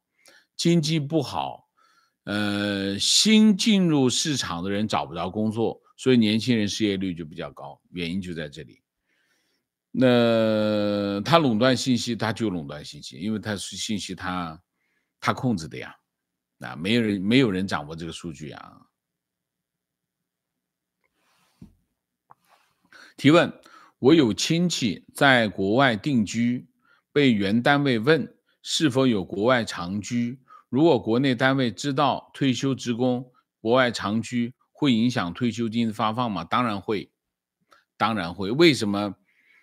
新进入市场的人找不着工作，所以年轻人失业率就比较高，原因就在这里。那他垄断信息，他就垄断信息，因为他是信息他控制的呀，没有人掌握这个数据啊。提问：我有亲戚在国外定居，被原单位问是否有国外长居，如果国内单位知道退休职工国外长居，会影响退休金发放吗？当然会，当然会。为什么？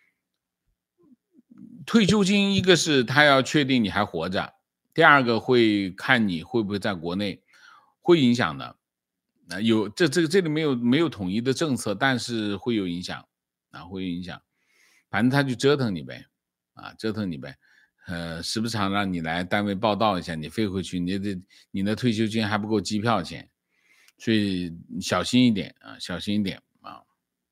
退休金一个是他要确定你还活着，第二个会看你会不会在国内，会影响的。这里没有统一的政策，但是会有影响啊，会有影响。反正他就折腾你呗，啊，折腾你呗。时不常让你来单位报道一下，你飞回去，你的退休金还不够机票钱，所以小心一点啊，小心一点啊。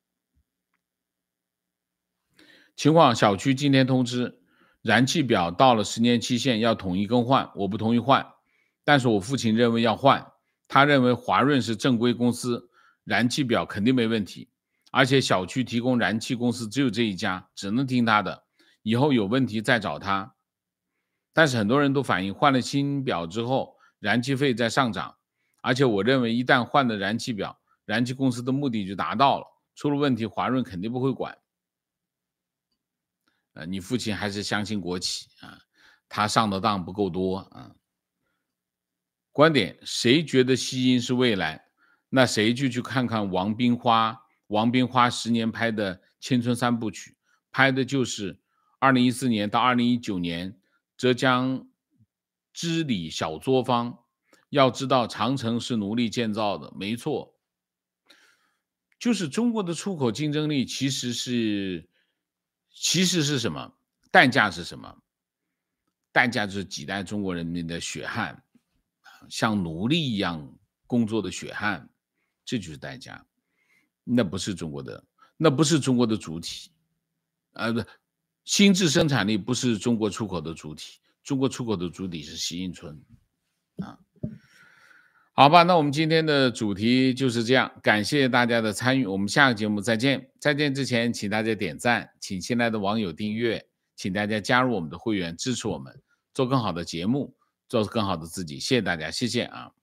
情况：小区今天通知，燃气表到了10年期限要统一更换，我不同意换，但是我父亲认为要换，他认为华润是正规公司，燃气表肯定没问题，而且小区提供燃气公司只有这一家，只能听他的，以后有问题再找他。但是很多人都反映换了新表之后，燃气费在上涨，而且我认为一旦换了燃气表，燃气公司的目的就达到了，出了问题华润肯定不会管。你父亲还是相信国企啊，他上的当不够多啊。观点：谁觉得西音是未来，那谁就去看看王冰花10年拍的青春3部曲，拍的就是2014年到2019年浙江织里小作坊。要知道长城是奴隶建造的，没错，就是中国的出口竞争力其实是什么？代价是什么？代价就是几代中国人民的血汗，像奴隶一样工作的血汗，这就是代价。那不是中国的主体。不，心智生产力不是中国出口的主体，中国出口的主体是习应春啊。好吧，那我们今天的主题就是这样，感谢大家的参与，我们下个节目再见。再见之前，请大家点赞，请新来的网友订阅，请大家加入我们的会员，支持我们做更好的节目，做更好的自己。谢谢大家，谢谢啊。